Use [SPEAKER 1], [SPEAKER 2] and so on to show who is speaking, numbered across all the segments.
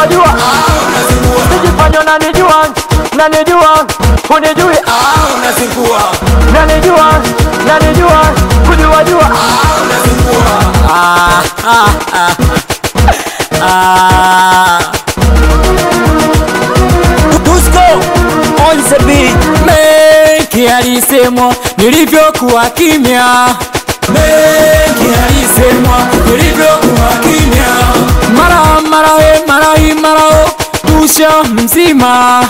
[SPEAKER 1] kujua sijifanya unanijua unijui
[SPEAKER 2] unazingua
[SPEAKER 1] nanijua kujua
[SPEAKER 2] Dusko on the beat.
[SPEAKER 1] mengi alisemwa nilivyokuwa kimya,
[SPEAKER 2] Mengi alisemwa nilivyokuwa kimya.
[SPEAKER 1] mara tusha mzima,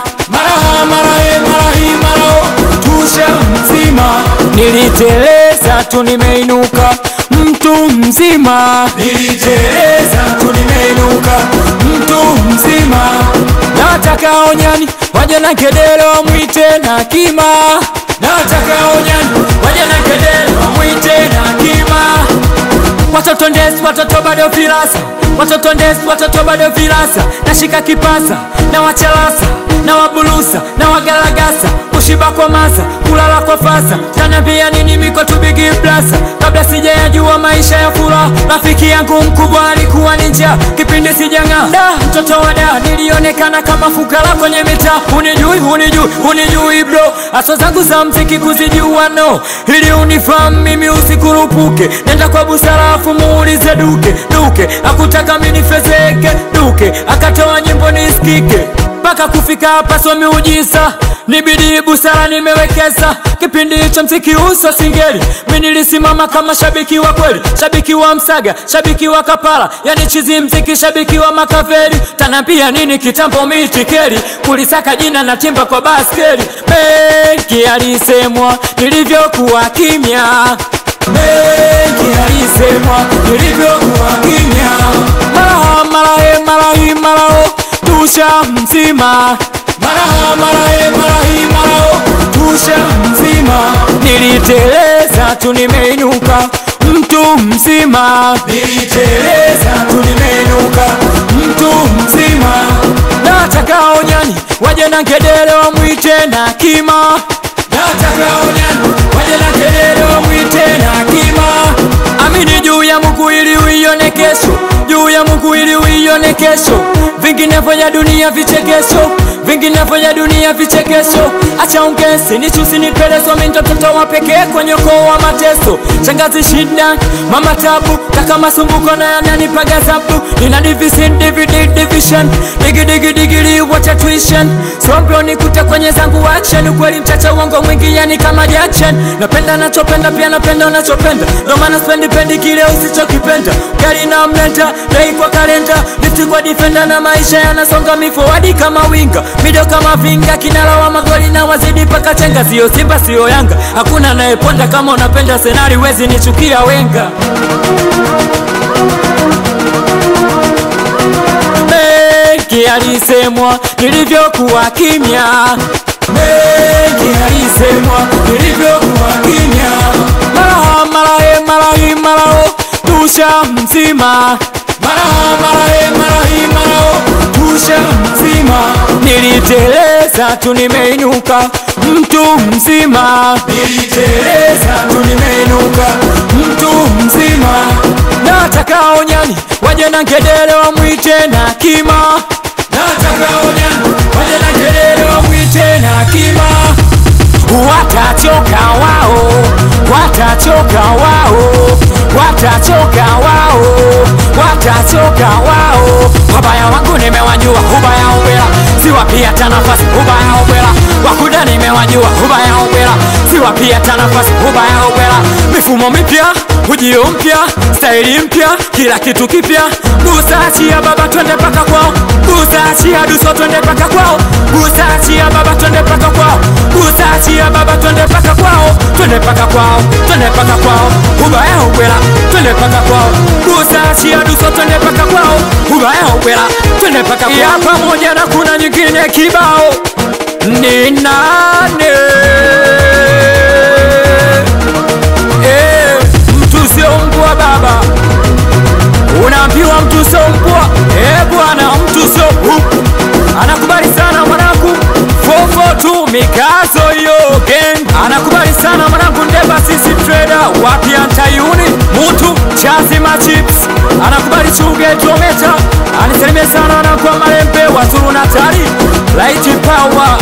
[SPEAKER 2] tusha mzima.
[SPEAKER 1] niliteleza tu nimeinuka mtu mzima,
[SPEAKER 2] Niliteleza tu nimeinuka mtu mzima.
[SPEAKER 1] nataka onyani waje na kedele wamwite na kima,
[SPEAKER 2] Nataka onyani waje na kedele wamwite na kima.
[SPEAKER 1] watoto ndesi watoto bado filasa, watoto ndesi watoto bado filasa, nashika kipasa na wachalasa na wabulusa na wagalagasa, kushiba kwa masa kulala kwa fasa, tanambia nini miko tubigi blasa, kabla sijayajua maisha ya furaha, rafiki yangu mkubwa alikuwa ninja kipindi sijanga da, mtoto wa da nilionekana kama fukara kwenye mitaa, unijui bro, aso zangu za mziki kuzijua no, ili unifahamu mimi usikurupuke, nenda kwa busara afu muulize duke akutaka mimi nifezeke, duke akatoa nyimbo nisikike, mpaka kufika hapa so miujiza, nibidi busara nimewekeza, kipindi hicho mziki uso singeli, mimi nilisimama kama shabiki wa kweli, shabiki wa Msaga, shabiki wa Kapala, yani chizi mziki, shabiki wa Makaveli, tanambia nini kitambo mitikeli, kulisaka jina na timba kwa baskeli, mengi alisemwa nilivyokuwa kimya,
[SPEAKER 2] Mengi alisemwa nilivyokuwa kimya.
[SPEAKER 1] mara tusha mzima,
[SPEAKER 2] tusha mzima.
[SPEAKER 1] niliteleza tu nimeinuka mtu mzima,
[SPEAKER 2] Niliteleza tu nimeinuka mtu mzima.
[SPEAKER 1] nataka onyani waje na kedele wamwite na kima,
[SPEAKER 2] Nataka onyani waje na kedele wamwite na kima.
[SPEAKER 1] amini juu ya Mungu ili uione kesho, juu ya Mungu ili uione kesho, vinginevyo ya dunia vichekesho, vinginevyo ya dunia vichekesho, acha ongezi nichusi nipelezo, mimi mtoto wa pekee kwenye ukoo wa mateso, shangazi shida mama tabu, kaka masumbuko na yananipaga zabu, nina division digi wacha tuition, sombro nikute kwenye zangu action, ukweli mchacha uongo mwingi yani kama Jackson, napenda nachopenda pia napenda unachopenda, ndo maana spendi kile usichokipenda, gari na mlenda dai kwa kalenda, lift kwa defender na maisha yanasonga mifowadi kama winga, mido kama vinga, kinara wa magoli na wazidi paka chenga, sio Simba sio Yanga, hakuna anayeponda kama unapenda senari, wezi nichukia wenga. Mengi alisemwa nilivyokuwa kimya,
[SPEAKER 2] Mengi alisemwa nilivyokuwa kimya.
[SPEAKER 1] mara tusha mzima,
[SPEAKER 2] tusha mzima.
[SPEAKER 1] niliteleza tu nimeinuka mtu mzima,
[SPEAKER 2] Niliteleza tu nimeinuka mtu mzima.
[SPEAKER 1] nataka onyani waje na kedele wamwite na kima,
[SPEAKER 2] Nataka onyani waje na kedele wamwite na kima.
[SPEAKER 1] watachoka wao, watachoka wao, wabaya wangu nimewajua, ubaya ubela siwapia hata nafasi, ubaya ubela wakuda nimewajua, ubaya ubela siwapia hata nafasi, ubaya ubela mifumo mipya, ujio mpya, staili mpya, kila kitu kipya, busachia baba twende paka kwao, busachia duso twende paka kwao, busachia baba twende paka kwao, busachia baba twende paka kwao, twende paka kwao, twende paka kwao, ubaya ubela twende paka kwao, busachia duso twende paka kwao, ubaya ubela twende paka kwao, ya pamoja na kuna nyingine kibao ni nane. Mtu sio mbwa baba, unaambiwa mtu sio mbwa, bwana mtu sio huku, anakubali sana mwanangu 442 mikazo yo gang, anakubali sana mwanangu Ndeba sisi trader wapi antayuni mutu chazi machips, anakubali chuge tometa, wasalimie sana na kwa Malembe Waturu Natali Light Power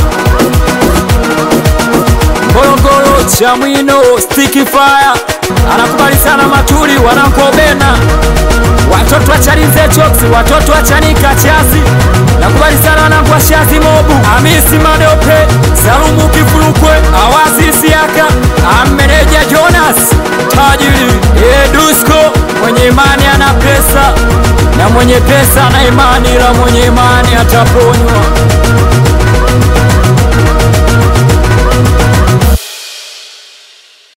[SPEAKER 1] Morogoro Chamwino Sticky Fire anakubali sana Maturi wanakobena watoto wa Chalinze Choksi watoto wa Chanika Chazi nakubali sana wanangwa Shazi Mobu Hamisi Madope Salumu Kifurukwe Awasi Siaka Ameneja Jonas Tajiri Dusko mwenye imani ana pesa na mwenye pesa na imani la mwenye imani ataponywa.